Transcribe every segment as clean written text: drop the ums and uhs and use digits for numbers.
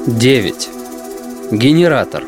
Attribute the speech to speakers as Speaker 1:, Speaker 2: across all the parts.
Speaker 1: 9. Генератор.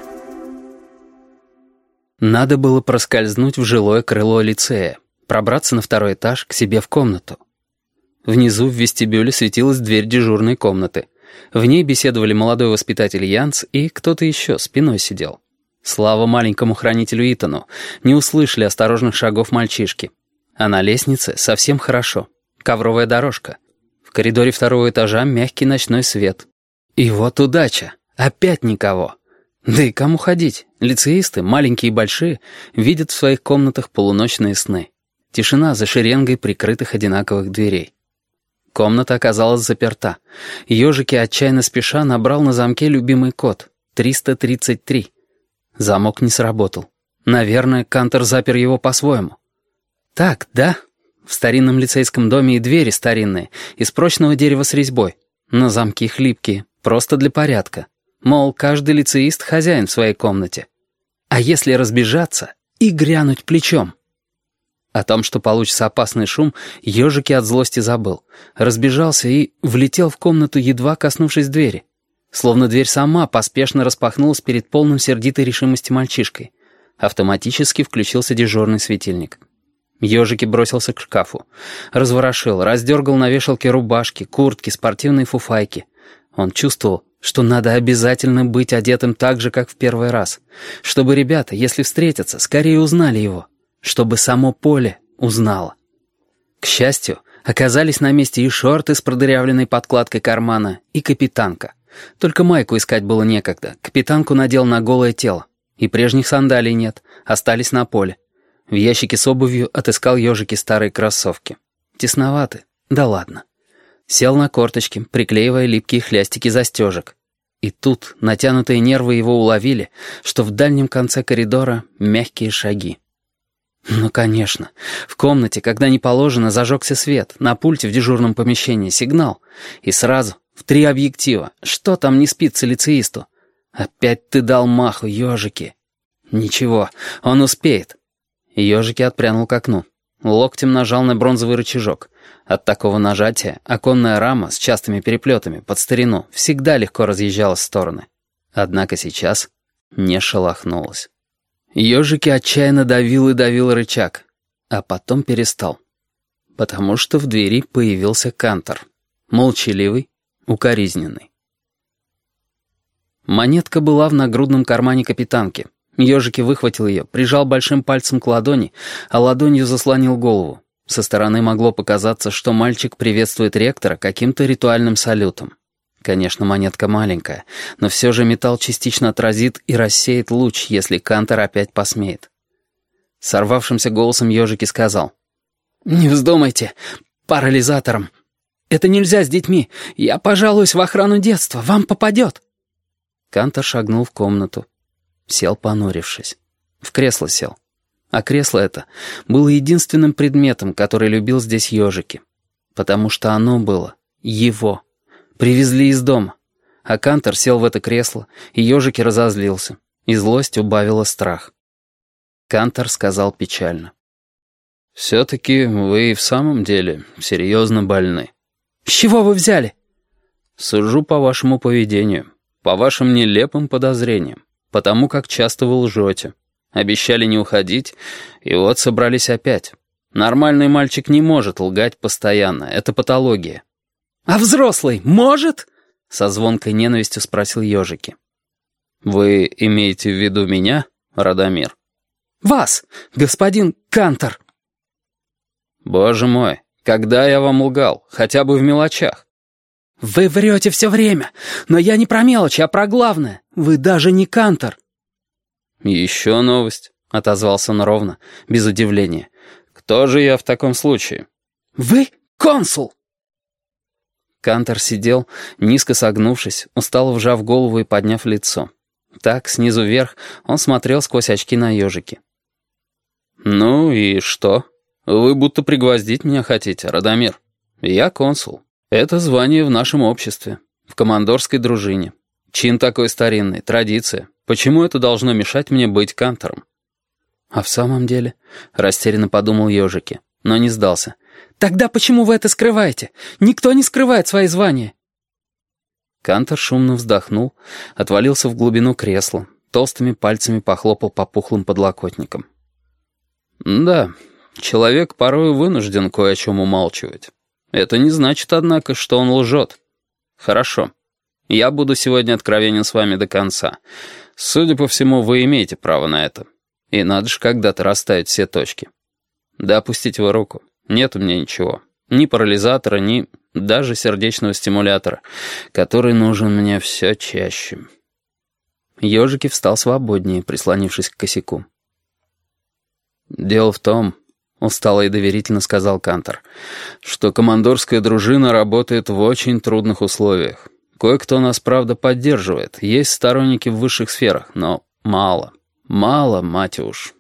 Speaker 1: Надо было проскользнуть в жилое крыло лицея, пробраться на второй этаж к себе в комнату. Внизу в вестибюле светилась дверь дежурной комнаты. В ней беседовали молодой воспитатель Янц и кто-то еще спиной сидел. Слава маленькому хранителю Итану, не услышали осторожных шагов мальчишки. А на лестнице совсем хорошо. Ковровая дорожка. В коридоре второго этажа мягкий ночной свет. И вот удача. Опять никого. Да и кому ходить? Лицеисты, маленькие и большие, видят в своих комнатах полуночные сны. Тишина за шеренгой прикрытых одинаковых дверей. Комната оказалась заперта. Ёжики отчаянно спеша набрал на замке любимый код — 333. Замок не сработал. Наверное, Кантор запер его по-своему. Так, да? В старинном лицейском доме и двери старинные, из прочного дерева с резьбой. Но замки хлипкие, просто для порядка. Мол, каждый лицеист хозяин в своей комнате. А если разбежаться и грянуть плечом? О том, что получится опасный шум, Ёжики от злости забыл. Разбежался и влетел в комнату, едва коснувшись двери. Словно дверь сама поспешно распахнулась перед полным сердитой решимости мальчишкой. Автоматически включился дежурный светильник. Ёжики бросился к шкафу. Разворошил, раздергал на вешалке рубашки, куртки, спортивные фуфайки. Он чувствовал, что надо обязательно быть одетым так же, как в первый раз. Чтобы ребята, если встретятся, скорее узнали его. Чтобы само поле узнало. К счастью, оказались на месте и шорты с продырявленной подкладкой кармана, и капитанка. Только майку искать было некогда. Капитанку надел на голое тело. И прежних сандалий нет, остались на поле. В ящике с обувью отыскал Ёжики старые кроссовки. Тесноваты, да ладно. Сел на корточки, приклеивая липкие хлястики застежек. И тут натянутые нервы его уловили, что в дальнем конце коридора мягкие шаги. Ну, конечно. В комнате, когда не положено, зажегся свет. На пульте в дежурном помещении сигнал. И сразу в 3 объектива. Что там не спится лицеисту? Опять ты дал маху, Ёжики. Ничего, он успеет. Ёжики отпрянул к окну. Локтем нажал на бронзовый рычажок. От такого нажатия оконная рама с частыми переплетами под старину всегда легко разъезжалась в стороны. Однако сейчас не шелохнулась. Ёжики отчаянно давил и давил рычаг, а потом перестал. Потому что в двери появился Кантор. Молчаливый, укоризненный. Монетка была в нагрудном кармане капитанки. Ёжики выхватил ее, прижал большим пальцем к ладони, а ладонью заслонил голову. Со стороны могло показаться, что мальчик приветствует ректора каким-то ритуальным салютом. Конечно, монетка маленькая, но все же металл частично отразит и рассеет луч, если Кантор опять посмеет. Сорвавшимся голосом Ёжики сказал: «Не вздумайте, парализатором. Это нельзя с детьми. Я пожалуюсь в охрану детства, вам попадет». Кантор шагнул в комнату. Сел, понурившись. В кресло сел. А кресло это было единственным предметом, который любил здесь Ёжики. Потому что оно было его. Привезли из дома. А Кантор сел в это кресло, и Ёжики разозлился. И злость убавила страх. Кантор сказал печально: «Все-таки вы и в самом деле серьезно больны». «С чего вы взяли?» «Сужу по вашему поведению, по вашим нелепым подозрениям. Потому как часто вы лжете. Обещали не уходить, и вот собрались опять. Нормальный мальчик не может лгать постоянно, это патология». «А взрослый может?» — со звонкой ненавистью спросил Ёжики. «Вы имеете в виду меня, Радомир?» «Вас, господин Кантор». «Боже мой, когда я вам лгал, хотя бы в мелочах?» «Вы врете все время, но я не про мелочи, а про главное. Вы даже не Кантор». «Еще новость», — отозвался он ровно, без удивления. «Кто же я в таком случае?» «Вы консул». Кантор сидел, низко согнувшись, устало вжав голову и подняв лицо. Так, снизу вверх, он смотрел сквозь очки на Ёжики. «Ну и что? Вы будто пригвоздить меня хотите, Радомир. Я консул. Это звание в нашем обществе, в командорской дружине. Чин такой старинный, традиция. Почему это должно мешать мне быть Кантором?» «А в самом деле?» — растерянно подумал Ёжики, но не сдался. «Тогда почему вы это скрываете? Никто не скрывает свои звания». Кантор шумно вздохнул, отвалился в глубину кресла, толстыми пальцами похлопал по пухлым подлокотникам. «Да, человек порой вынужден кое о чем умалчивать. Это не значит, однако, что он лжет. Хорошо. Я буду сегодня откровенен с вами до конца. Судя по всему, вы имеете право на это. И надо же когда-то расставить все точки. Да опустите вы руку. Нет у меня ничего. Ни парализатора, ни даже сердечного стимулятора, который нужен мне все чаще». Ежикив встал свободнее, прислонившись к косяку. «Дело в том, — устало и доверительно сказал Кантор, — что командорская дружина работает в очень трудных условиях. Кое-кто нас, правда, поддерживает. Есть сторонники в высших сферах, но мало. Мало, мать уж.